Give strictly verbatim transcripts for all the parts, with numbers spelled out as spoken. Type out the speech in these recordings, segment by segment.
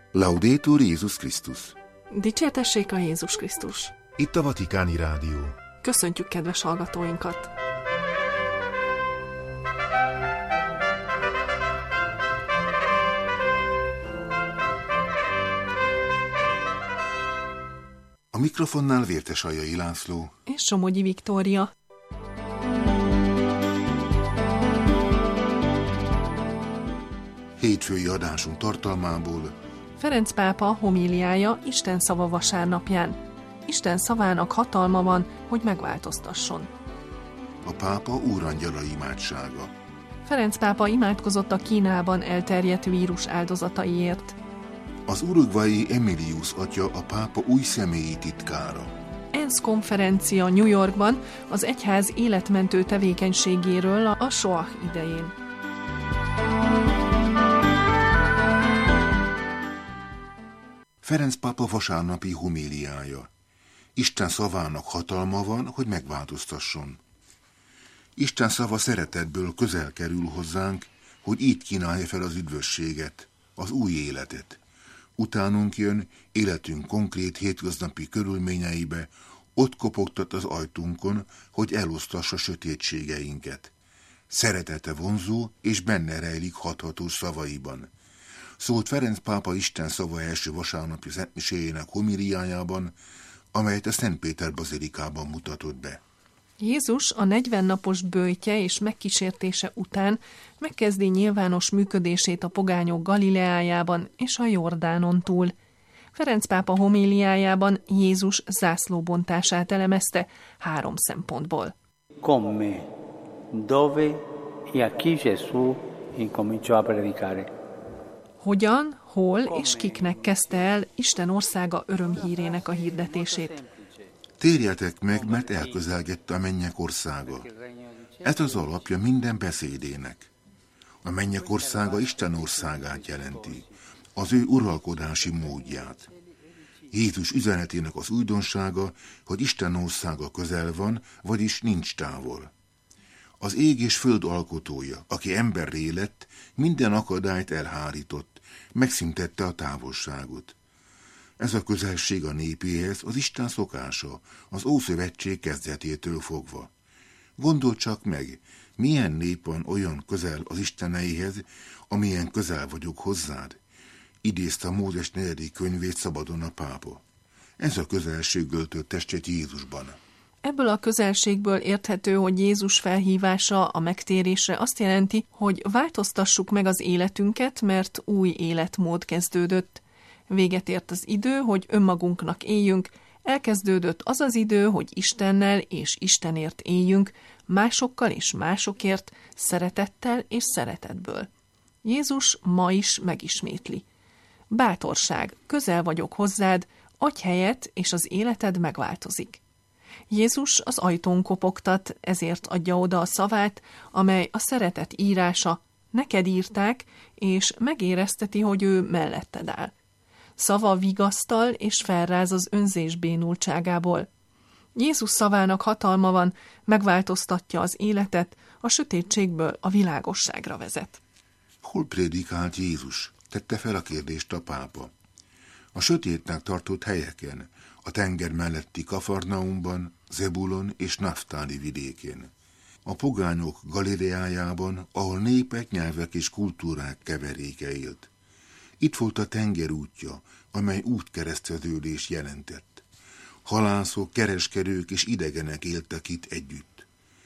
Laudetur Jézus Krisztus. Dicsértessék a Jézus Krisztus. Itt a Vatikáni Rádió. Köszöntjük kedves hallgatóinkat! A mikrofonnál Vértesajai László és Somogyi Viktória. Hétfői adásunk tartalmából: Ferenc pápa homíliája Isten szava vasárnapján. Isten szavának hatalma van, hogy megváltoztasson. A pápa úrangyala imádsága. Ferenc pápa imádkozott a Kínában elterjedt vírus áldozataiért. Az uruguayi Emilius atya a pápa új személyi titkára. ENSZ konferencia New Yorkban az egyház életmentő tevékenységéről a Soah idején. Ferenc pápa vasárnapi homíliája. Isten szavának hatalma van, hogy megváltoztasson. Isten szava szeretetből közel kerül hozzánk, hogy így kínálja fel az üdvösséget, az új életet. Utánunk jön, életünk konkrét hétköznapi körülményeibe, ott kopogtat az ajtunkon, hogy elosztassa sötétségeinket. Szeretete vonzó, és benne rejlik hathatós szavaiban. Szólt Ferenc pápa Isten szava első vasárnapi szentmiséjének homíliájában, amelyet a Szent Péter bazilikában mutatott be. Jézus a negyven napos böjtje és megkísértése után megkezdi nyilvános működését a pogányok Galileájában és a Jordánon túl. Ferenc pápa homíliájában Jézus zászlóbontását elemezte három szempontból. Come, dove e a chi Gesù incominciò a predicare. Hogyan, hol és kiknek kezdte el Isten országa örömhírének a hirdetését. Térjetek meg, mert elközelgett a mennyek országa. Ez az alapja minden beszédének. A mennyek országa Isten országát jelenti, az ő uralkodási módját. Jézus üzenetének az újdonsága, hogy Isten országa közel van, vagyis nincs távol. Az ég és föld alkotója, aki emberré lett, minden akadályt elhárított, megszüntette a távolságot. Ez a közelség a népéhez az Isten szokása, az Ószövetség kezdetétől fogva. Gondold csak meg, milyen nép van olyan közel az Isteneihez, amilyen közel vagyok hozzád, idézte a Mózes negyedik könyvét szabadon a pápa. Ez a közelség öltött testet Jézusban. Ebből a közelségből érthető, hogy Jézus felhívása a megtérésre azt jelenti, hogy változtassuk meg az életünket, mert új életmód kezdődött. Véget ért az idő, hogy önmagunknak éljünk, elkezdődött az az idő, hogy Istennel és Istenért éljünk, másokkal és másokért, szeretettel és szeretetből. Jézus ma is megismétli. Bátorság, közel vagyok hozzád, adj helyet, és az életed megváltozik. Jézus az ajtón kopogtat, ezért adja oda a szavát, amely a szeretet írása, neked írták, és megérezteti, hogy ő melletted áll. Szava vigasztal és felráz az önzés bénultságából. Jézus szavának hatalma van, megváltoztatja az életet, a sötétségből a világosságra vezet. Hol prédikált Jézus? Tette fel a kérdést a pápa. A sötétnek tartott helyeken, a tenger melletti Kafarnaumban, Zebulon és Naftáli vidékén. A pogányok Galileájában, ahol népek, nyelvek és kultúrák keveréke élt. Itt volt a tenger útja, amely útkereszteződés jelentett. Halászok, kereskedők és idegenek éltek itt együtt.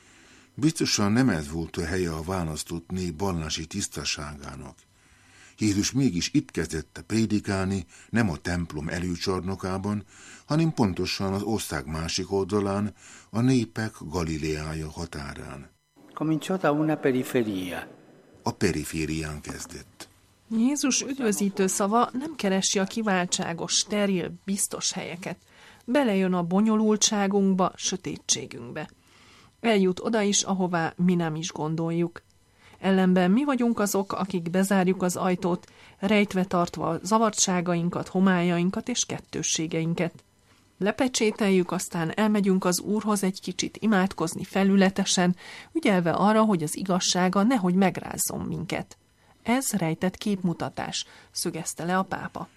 Biztosan nem ez volt a helye a választott nép vallási tisztaságának. Jézus mégis itt kezdett prédikálni, nem a templom előcsarnokában, hanem pontosan az ország másik oldalán, a népek Galileája határán. Cominciò da una periferia. A periférián kezdett. Jézus üdvözítő szava nem keresi a kiváltságos, steril, biztos helyeket. Belejön a bonyolultságunkba, sötétségünkbe. Eljut oda is, ahová mi nem is gondoljuk. Ellenben mi vagyunk azok, akik bezárjuk az ajtót, rejtve tartva zavartságainkat, homályainkat és kettősségeinket. Lepecsételjük, aztán elmegyünk az Úrhoz egy kicsit imádkozni felületesen, ügyelve arra, hogy az igazsága nehogy megrázzon minket. Ez rejtett képmutatás, szögezte le a pápa.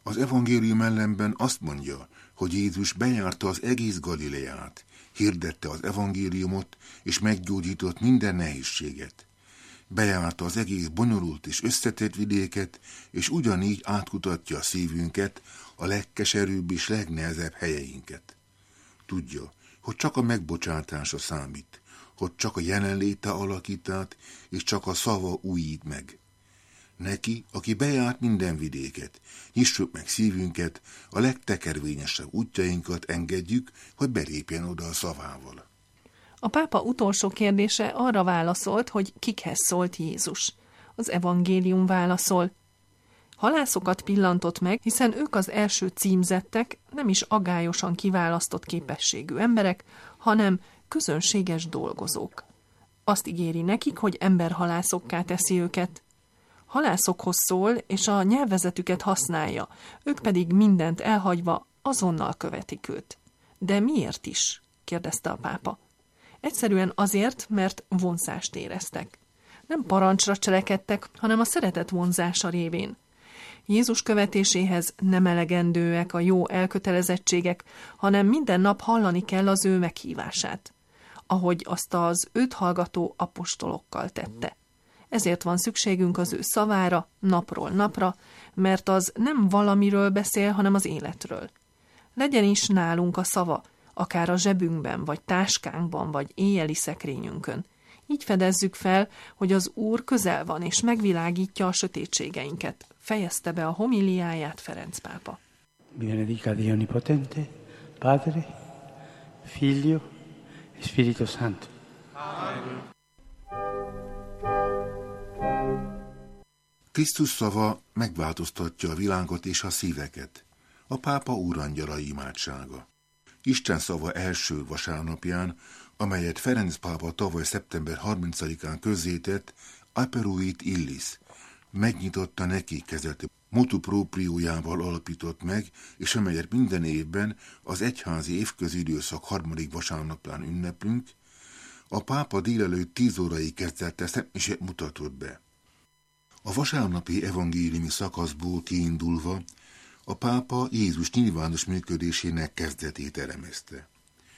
Az evangélium ellenben azt mondja, hogy Jézus bejárta az egész Galileát, hirdette az evangéliumot, és meggyógyított minden nehézséget. Bejárta az egész bonyolult és összetett vidéket, és ugyanígy átkutatja a szívünket, a legkeserűbb és legnehezebb helyeinket. Tudja, hogy csak a megbocsátása számít, hogy csak a jelenléte alakít át, és csak a szava újít meg. Neki, aki bejárt minden vidéket, nyissuk meg szívünket, a legtekervényesebb útjainkat engedjük, hogy belépjen oda a szavával. A pápa utolsó kérdése arra válaszolt, hogy kikhez szólt Jézus. Az evangélium válaszol. Halászokat pillantott meg, hiszen ők az első címzettek, nem is agályosan kiválasztott képességű emberek, hanem közönséges dolgozók. Azt ígéri nekik, hogy emberhalászokká teszi őket. Halászokhoz szól, és a nyelvezetüket használja, ők pedig mindent elhagyva azonnal követik őt. De miért is? Kérdezte a pápa. Egyszerűen azért, mert vonzást éreztek. Nem parancsra cselekedtek, hanem a szeretet vonzása révén. Jézus követéséhez nem elegendőek a jó elkötelezettségek, hanem minden nap hallani kell az ő meghívását, ahogy azt az őt hallgató apostolokkal tette. Ezért van szükségünk az ő szavára, napról napra, mert az nem valamiről beszél, hanem az életről. Legyen is nálunk a szava, akár a zsebünkben, vagy táskánkban, vagy éjjeli szekrényünkön. Így fedezzük fel, hogy az Úr közel van, és megvilágítja a sötétségeinket. Fejezte be a homiliáját Ferenc pápa. Benedica Dio Onnipotente, Padre, Figlio e Spirito Santo. Amen. Krisztus szava megváltoztatja a világot és a szíveket. A pápa úrangyala imádsága. Isten szava első vasárnapján, amelyet Ferenc pápa tavaly szeptember harmincadikán közzétett, Aperuit Illis, megnyitotta neki kezelt motu propriójával alapított meg, és amelyet minden évben az egyházi évközi időszak harmadik vasárnapján ünneplünk, a pápa délelőtt tíz órai kezdettel szentmisét mutatott be. A vasárnapi evangéliumi szakaszból kiindulva a pápa Jézus nyilvános működésének kezdetét elemezte.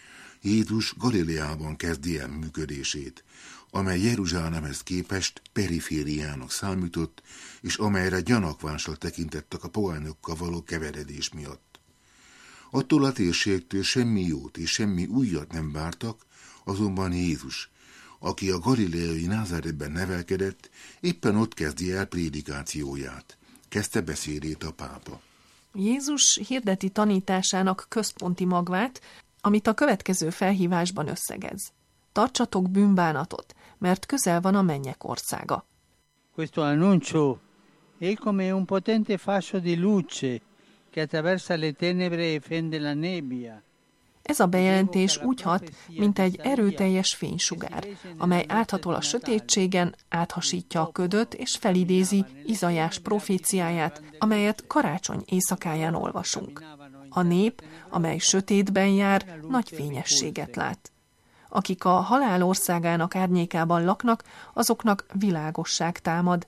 Jézus Galileában kezdi el működését, amely Jeruzsálemhez képest perifériának számított, és amelyre gyanakvással tekintettek a pogányokkal való keveredés miatt. Attól a térségtől semmi jót és semmi újat nem vártak, azonban Jézus, aki a galileai Názáretben nevelkedett, éppen ott kezdi el prédikációját. Kezdte beszédét a pápa. Jézus hirdeti tanításának központi magvát, amit a következő felhívásban összegez. Tartsatok bűnbánatot, mert közel van a mennyek országa. Questo annuncio è come un potente fascio di luce che attraversa le tenebre e fende la nebbia. Ez a bejelentés úgy hat, mint egy erőteljes fénysugár, amely áthatol a sötétségen, áthasítja a ködöt és felidézi Izaiás proféciáját, amelyet karácsony éjszakáján olvasunk. A nép, amely sötétben jár, nagy fényességet lát. Akik a halál országának árnyékában laknak, azoknak világosság támad.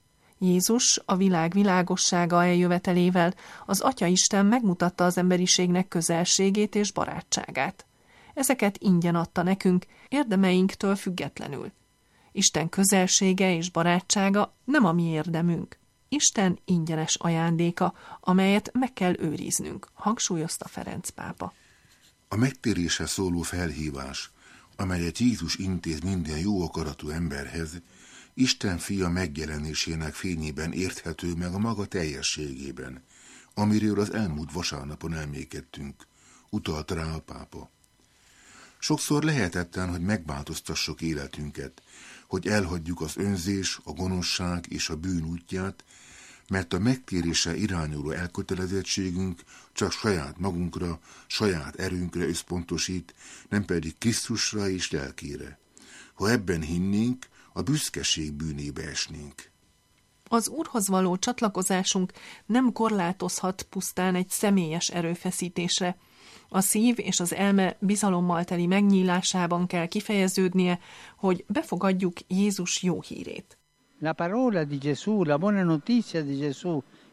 Jézus a világ világossága eljövetelével az Atyaisten megmutatta az emberiségnek közelségét és barátságát. Ezeket ingyen adta nekünk, érdemeinktől függetlenül. Isten közelsége és barátsága nem a mi érdemünk. Isten ingyenes ajándéka, amelyet meg kell őriznünk, hangsúlyozta Ferenc pápa. A megtérésre szóló felhívás, amelyet Jézus intéz minden jó akaratú emberhez, Isten fia megjelenésének fényében érthető meg a maga teljességében, amiről az elmúlt vasárnapon elmékedtünk, utalt rá a pápa. Sokszor lehetetlen, hogy megváltoztassuk életünket, hogy elhagyjuk az önzés, a gonoszság és a bűn útját, mert a megtérésre irányuló elkötelezettségünk csak saját magunkra, saját erőnkre összpontosít, nem pedig Krisztusra és lelkére. Ha ebben hinnénk, a büszkeség bűnébe esnénk. Az Úrhoz való csatlakozásunk nem korlátozhat pusztán egy személyes erőfeszítésre. A szív és az elme bizalommal teli megnyílásában kell kifejeződnie, hogy befogadjuk Jézus jó hírét. La parola di Gesù, la buona notizia di Gesù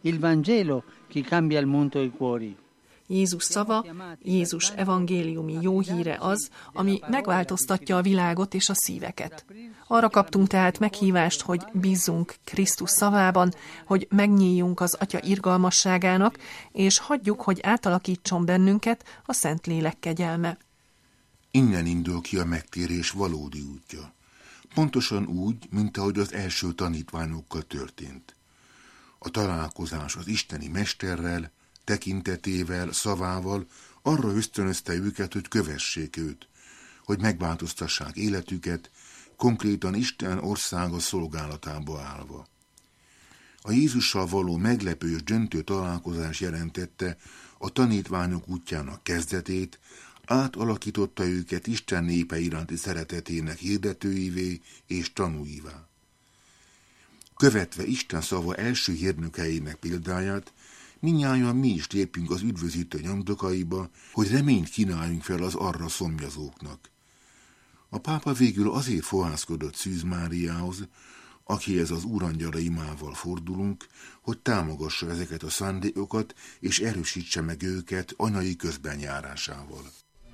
Il Vangelo che cambia il mondo e i cuori. Jézus szava, Jézus evangéliumi jó híre az, ami megváltoztatja a világot és a szíveket. Arra kaptunk tehát meghívást, hogy bízzunk Krisztus szavában, hogy megnyíljunk az Atya irgalmasságának, és hagyjuk, hogy átalakítson bennünket a Szentlélek kegyelme. Innen indul ki a megtérés valódi útja. Pontosan úgy, mint ahogy az első tanítványokkal történt. A találkozás az isteni mesterrel, tekintetével, szavával arra ösztönözte őket, hogy kövessék őt, hogy megváltoztassák életüket, konkrétan Isten országa szolgálatába állva. A Jézussal való meglepő és döntő találkozás jelentette a tanítványok útjának kezdetét, átalakította őket Isten népe iránti szeretetének hirdetőivé és tanúivá. Követve Isten szava első hírnökeinek példáját, mindnyájan mi is lépünk az üdvözítő nyomdokaiba, hogy reményt kínáljunk fel az arra szomjazóknak. A pápa végül azért fohászkodott Szűz Máriához, akihez az úrangyala imával fordulunk, hogy támogassa ezeket a szándékokat, és erősítse meg őket anyai közbenjárásával.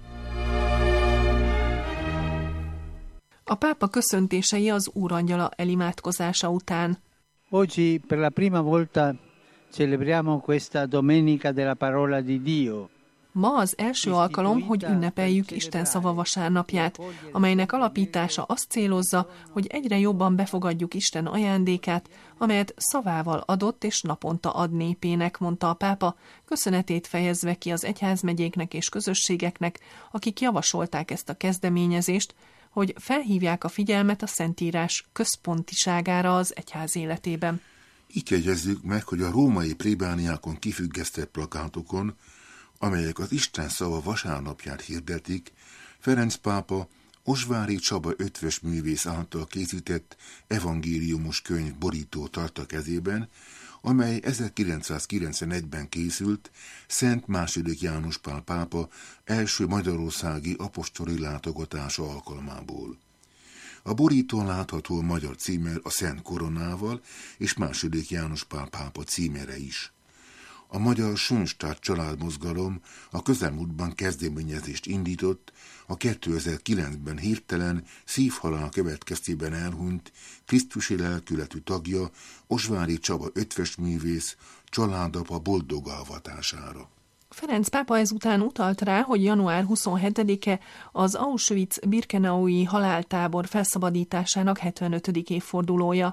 A pápa köszöntései az úrangyala elimádkozása után. Oggi per la prima volta celebriamo questa domenica della parola di Dio. Ma az első alkalom, hogy ünnepeljük Isten szava vasárnapját, amelynek alapítása azt célozza, hogy egyre jobban befogadjuk Isten ajándékát, amelyet szavával adott és naponta ad népének, mondta a pápa, köszönetét fejezve ki az egyházmegyéknek és közösségeknek, akik javasolták ezt a kezdeményezést, hogy felhívják a figyelmet a Szentírás központiságára az egyház életében. Így jegyezzük meg, hogy a római plébániákon kifüggesztett plakátokon, amelyek az Isten szava vasárnapját hirdetik, Ferenc pápa Osváry Csaba ötvös művész által készített evangéliumos könyv borító tart a kezében, amely ezerkilencszázkilencvenegyben készült Szent második János Pál pápa első magyarországi apostoli látogatása alkalmából. A borítón látható magyar címer a Szent Koronával és második János Pál pápa címere is. A magyar Sönstadt családmozgalom a közelmúltban kezdeményezést indított a kétezer-kilencben hirtelen szívhalál következtében elhunyt krisztusi lelkületű tagja, Osváry Csaba ötvösművész családapa boldog alvatására. Ferenc pápa ezután utalt rá, hogy január huszonhetedike az Auschwitz-Birkenaui haláltábor felszabadításának hetvenötödik évfordulója.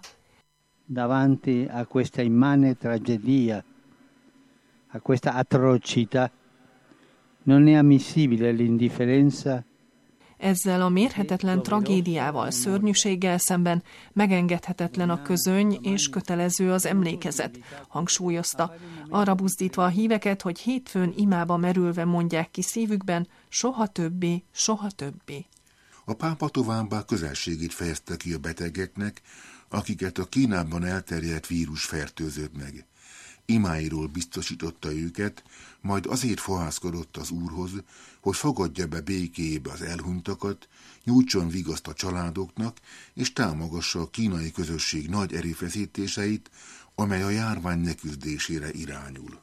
Davanti a questa immane tragedia, a questa atrocità, non è ammissibile l'indifferenza. Ezzel a mérhetetlen tragédiával, szörnyűséggel szemben megengedhetetlen a közöny és kötelező az emlékezet, hangsúlyozta, arra buzdítva a híveket, hogy hétfőn imába merülve mondják ki szívükben, soha többé, soha többé. A pápa továbbá közelségét fejezte ki a betegeknek, akiket a Kínában elterjedt vírus fertőzött meg. Imáiról biztosította őket, majd azért fohászkodott az Úrhoz, hogy fogadja be békéjébe az elhunytakat, nyújtson vigaszt a családoknak, és támogassa a kínai közösség nagy erőfeszítéseit, amely a járvány leküzdésére irányul.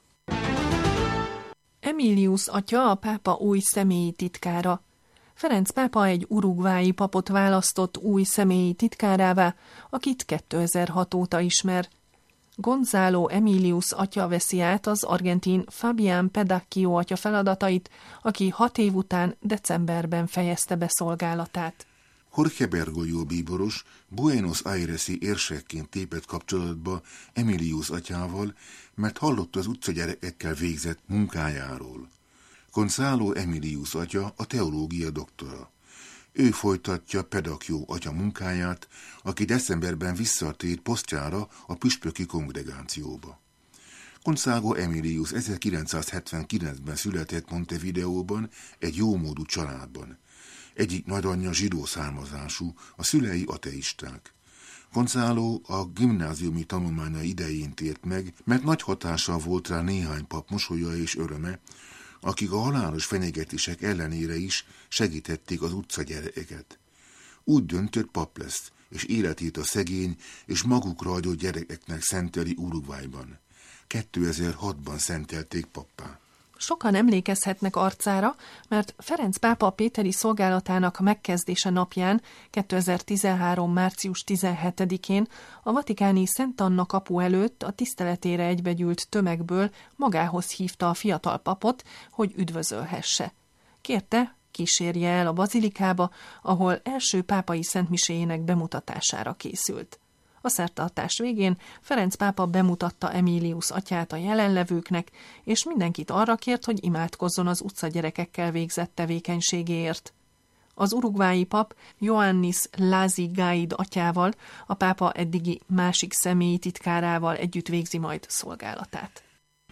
Emilius atya a pápa új személyi titkára. Ferenc pápa egy uruguayi papot választott új személyi titkárává, akit kétezer-hat óta ismer. Gonzalo Emilius atya veszi át az argentin Fabián Pedacchio atya feladatait, aki hat év után decemberben fejezte be szolgálatát. Jorge Bergoglio bíboros Buenos Aires-i érsekként lépett kapcsolatba Emilius atyával, mert hallott az utcagyerekekkel végzett munkájáról. Gonzalo Emilius atya a teológia doktora. Ő folytatja Pedacchio atya munkáját, aki decemberben visszatért posztjára a püspöki kongregációba. Gonzalo Emilius ezerkilencszázhetvenkilencben született Montevideóban egy jómódú családban. Egyik nagyanyja zsidó származású, a szülei ateisták. Gonzalo a gimnáziumi tanulmánya idején tért meg, mert nagy hatással volt rá néhány pap mosolya és öröme, akik a halálos fenyegetések ellenére is segítették az utcagyerekeket. Úgy döntött, pap lesz, és életét a szegény és magukra adott gyerekeknek szenteli Uruguayban. kétezer-hatban szentelték pappá. Sokan emlékezhetnek arcára, mert Ferenc pápa péteri szolgálatának megkezdése napján, kétezer-tizenhárom. március tizenhetedikén a vatikáni Szent Anna kapu előtt a tiszteletére egybegyűlt tömegből magához hívta a fiatal papot, hogy üdvözölhesse. Kérte, kísérje el a bazilikába, ahol első pápai szentmiséjének bemutatására készült. A szertartás végén Ferenc pápa bemutatta Emilius atyát a jelenlevőknek, és mindenkit arra kért, hogy imádkozzon az utcagyerekekkel végzett tevékenységéért. Az urugvái pap Ioannis Lazi-Gaid atyával, a pápa eddigi másik személyi titkárával együtt végzi majd szolgálatát.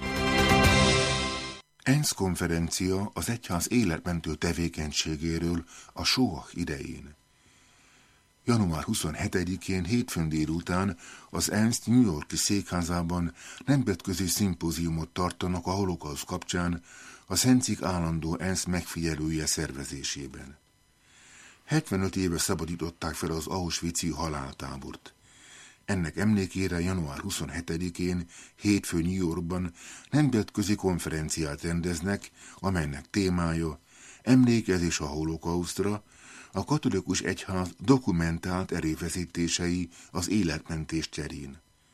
ENSZ konferencia az egyház életmentő tevékenységéről a sóhaj idején. január huszonhetedikén hétfőn délután az ENSZ New York-i székházában nemzetközi szimpóziumot tartanak a holokauszt kapcsán a Szentcik állandó ENSZ megfigyelője szervezésében. hetvenöt éve szabadították fel az auschwitzi haláltábort. Ennek emlékére január huszonhetedikén hétfőn New Yorkban nemzetközi konferenciát rendeznek, amelynek témája emlékezés a holokausztra, a katolikus egyház dokumentált erőfeszítései az életmentés terén.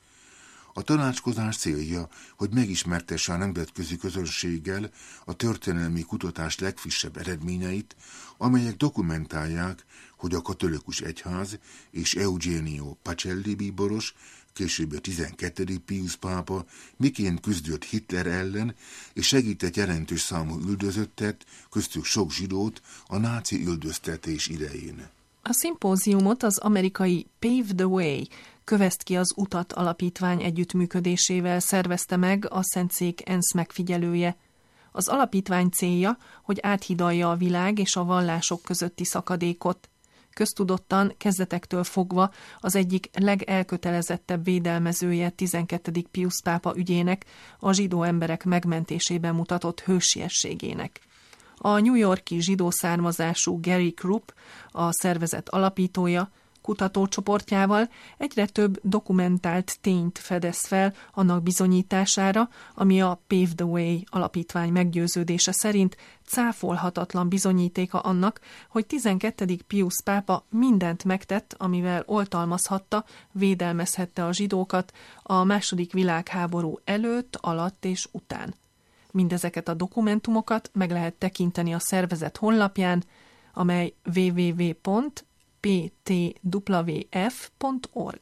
A tanácskozás célja, hogy megismertesse a nemzetközi közönséggel a történelmi kutatás legfrissebb eredményeit, amelyek dokumentálják, hogy a katolikus egyház és Eugenio Pacelli bíboros, később a tizenkettedik Pius pápa miként küzdött Hitler ellen, és segített jelentős számú üldözöttet, köztük sok zsidót a náci üldöztetés idején. A szimpóziumot az amerikai Pave the Way, Kövesd ki az utat alapítvány együttműködésével szervezte meg a Szentszék ENSZ megfigyelője. Az alapítvány célja, hogy áthidalja a világ és a vallások közötti szakadékot. Köztudottan kezdetektől fogva az egyik legelkötelezettebb védelmezője tizenkettedik Pius pápa ügyének, a zsidó emberek megmentésében mutatott hősiességének. A New York-i zsidó származású Gary Krupp, a szervezet alapítója, kutatócsoportjával egyre több dokumentált tényt fedez fel annak bizonyítására, ami a Pave the Way alapítvány meggyőződése szerint cáfolhatatlan bizonyítéka annak, hogy tizenkettedik Pius pápa mindent megtett, amivel oltalmazhatta, védelmezhette a zsidókat a második világháború előtt, alatt és után. Mindezeket a dokumentumokat meg lehet tekinteni a szervezet honlapján, amely double-u double-u double-u pont p t w f pont org.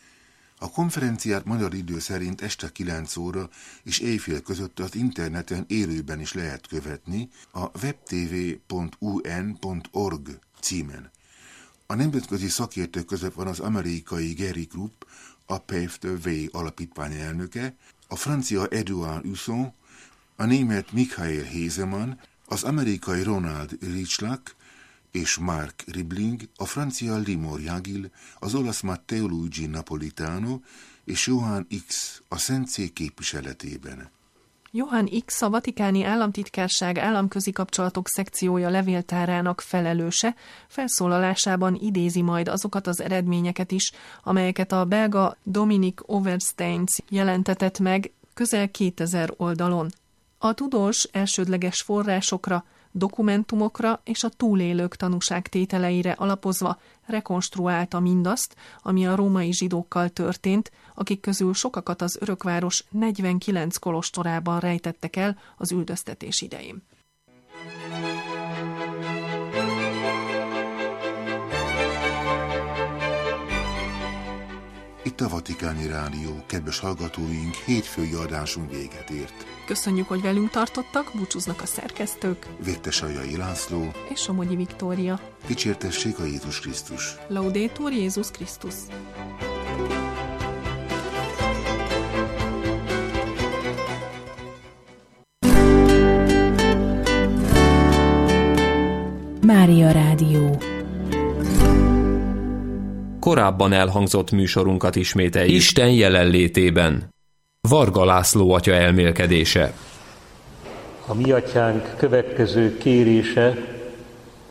A konferenciát magyar idő szerint este kilenc óra és éjfél között az interneten élőben is lehet követni a webtv pont u n pont org címen. A nemzetközi szakértők között van az amerikai Gary Krupp, a Pave the Way alapítvány elnöke, a francia Edouard Husson, a német Michael Hesemann, az amerikai Ronald Richlak és Mark Ribling, a francia Limor Jagil, az olasz Matteo Luigi Napolitano és Johann X a Szentszék képviseletében. Johann X a Vatikáni Államtitkárság államközi kapcsolatok szekciója levéltárának felelőse, felszólalásában idézi majd azokat az eredményeket is, amelyeket a belga Dominic Oversteins jelentetett meg közel kétezer oldalon. A tudós elsődleges forrásokra, dokumentumokra és a túlélők tanúságtételeire alapozva rekonstruálta mindazt, ami a római zsidókkal történt, akik közül sokakat az örökváros negyvenkilenc kolostorában rejtettek el az üldöztetés idején. Itt a Vatikáni Rádió, kedves hallgatóink, hétfői adásunk véget ért. Köszönjük, hogy velünk tartottak, búcsúznak a szerkesztők, Vértesajai László és Somogyi Viktória. Dicsértessék a Jézus Krisztus! Laudetur Jézus Krisztus! Mária Rádió. Korábban elhangzott műsorunkat ismételjük. Isten jelenlétében. Varga László atya elmélkedése. A mi atyánk következő kérése